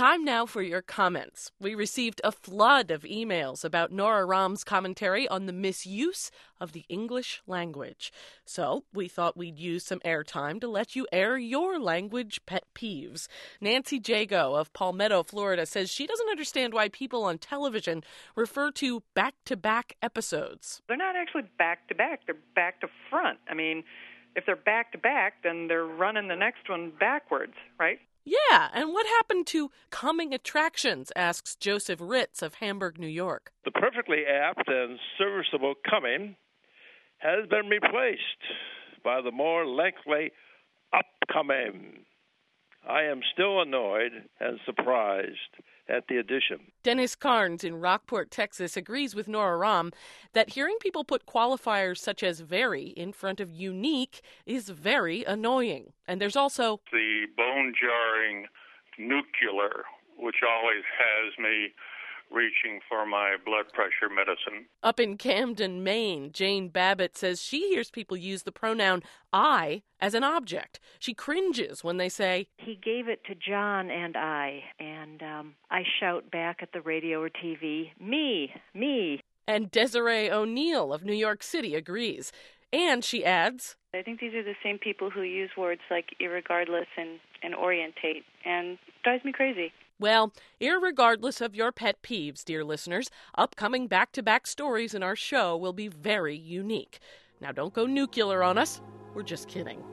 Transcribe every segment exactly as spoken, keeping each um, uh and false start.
time now for your comments. We received a flood of emails about Nora Rahm's commentary on the misuse of the English language. So we thought we'd use some airtime to let you air your language pet peeves. Nancy Jago of Palmetto, Florida, says she doesn't understand why people on television refer to back-to-back episodes. They're not actually back-to-back. They're back-to-front. I mean, if they're back-to-back, then they're running the next one backwards, right? Yeah, and what happened to coming attractions, asks Joseph Ritz of Hamburg, New York. The perfectly apt and serviceable coming has been replaced by the more lengthy upcoming. I am still annoyed and surprised at the addition. Dennis Carnes in Rockport, Texas, agrees with Nora Rahm that hearing people put qualifiers such as very in front of unique is very annoying. And there's also the bone-jarring nuclear, which always has me reaching for my blood pressure medicine. Up in Camden, Maine, Jane Babbitt says she hears people use the pronoun I as an object. She cringes when they say, "He gave it to John and I," and um, I shout back at the radio or T V, "Me, me." And Desiree O'Neill of New York City agrees. And she adds, I think these are the same people who use words like irregardless and, and orientate, and it drives me crazy. Well, irregardless of your pet peeves, dear listeners, upcoming back-to-back stories in our show will be very unique. Now, don't go nuclear on us. We're just kidding.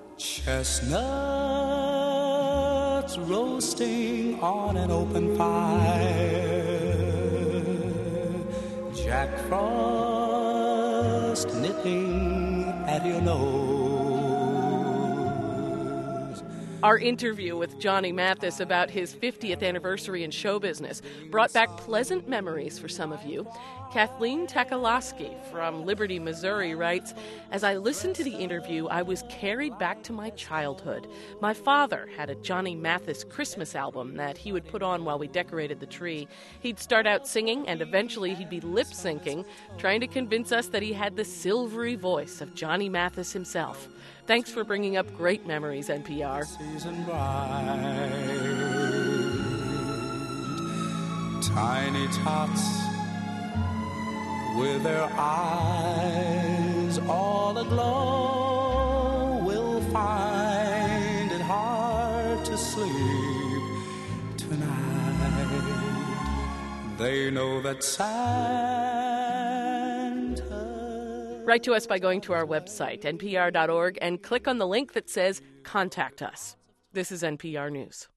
Chestnuts roasting on an open fire. Jack Frost nipping at your nose. Our interview with Johnny Mathis about his fiftieth anniversary in show business brought back pleasant memories for some of you. Kathleen Takalaski from Liberty, Missouri writes, "As I listened to the interview, I was carried back to my childhood. My father had a Johnny Mathis Christmas album that he would put on while we decorated the tree. He'd start out singing, and eventually he'd be lip-syncing, trying to convince us that he had the silvery voice of Johnny Mathis himself. Thanks for bringing up great memories, N P R." Season bright, tiny tots with their eyes all aglow will find it hard to sleep tonight. They know that Santa... Write to us by going to our website, N P R dot org, and click on the link that says Contact Us. This is N P R News.